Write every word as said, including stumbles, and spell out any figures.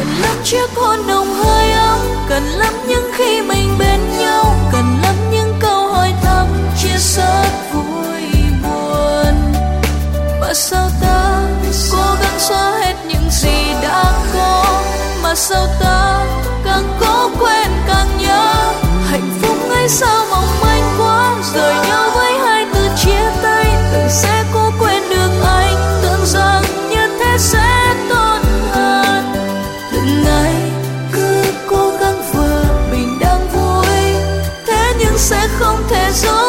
cần lắm chiếc hôn nồng hơi ấm, cần lắm những khi mình bên nhau, cần lắm những câu hỏi thăm chia sẻ vui buồn. Mà sao ta cố gắng xóa hết những gì đã có, mà sao ta càng cố quên càng nhớ. Hạnh phúc ấy sao mong manh quá, rời nhau với hai từ chia tay. Tưởng sẽ cố quên được anh, tưởng rằng như thế sẽ tốt hơn. Từng ngày cứ cố gắng vừa mình đang vui, thế nhưng sẽ không thể dối